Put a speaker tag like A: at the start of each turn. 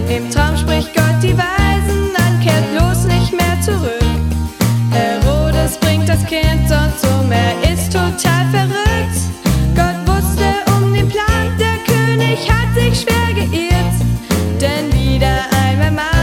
A: Im Traum spricht Gott die Weisen an, kehrt bloß nicht mehr zurück. Herodes bringt das Kind sonst um, er ist total verrückt. Gott wusste um den Plan, der König hat sich schwer geirrt, denn wieder einmal